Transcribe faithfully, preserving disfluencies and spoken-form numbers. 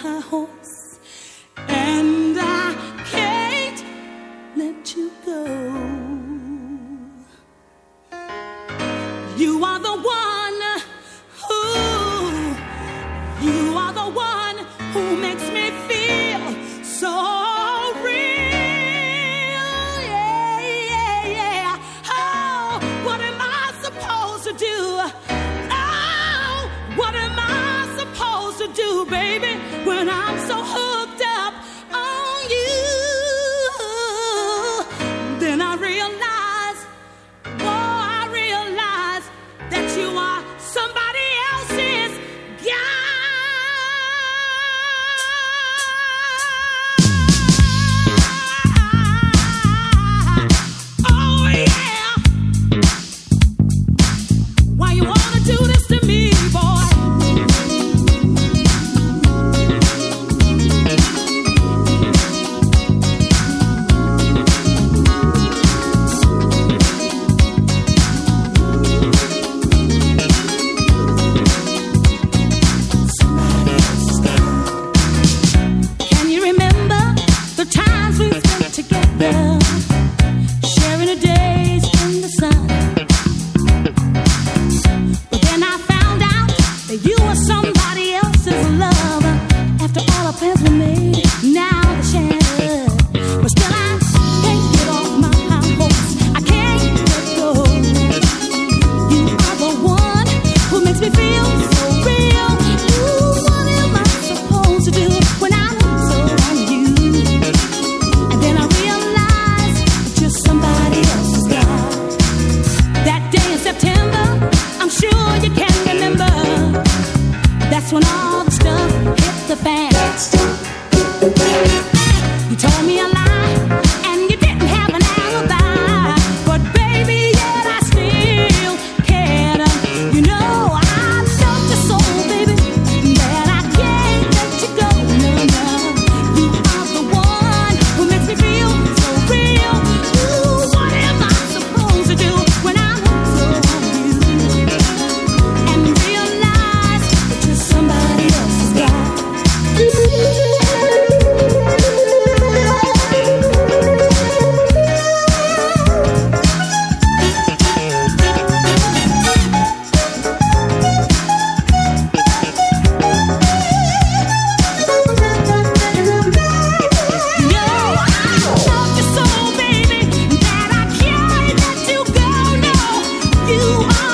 high horse, and I can't let you go. You are the one who, you are the one who makes me feel so real. Yeah, yeah, yeah. Oh, what am I supposed to do? Oh, what am I supposed to do, baby, when I'm so hooked up on you? Then I realize, oh, I realize that you are somebody else's guy. Oh yeah. Why you wanna do this to me, boy? Can you remember the times we spent together, sharing the days in the sun? But then I found out that you were somebody else's lover. After all our plans were made, now they're shattered. But still I can't get off my high horse. I can't let go. You are the one who makes me feel so real. Ooh, what am I supposed to do when I'm so on you? And then I realize that you're somebody else's guy. That day in September, I'm sure you can remember. That's when all the stuff hit the fan. You told me a lie, and you didn't have an alibi. But baby, yet I still cared. You know I loved you so, baby, that I can't let you go. No, no. You are the one who makes me feel so real. Ooh, what am I supposed to do when I'm so on you? And realize that you're somebody else's guy. You are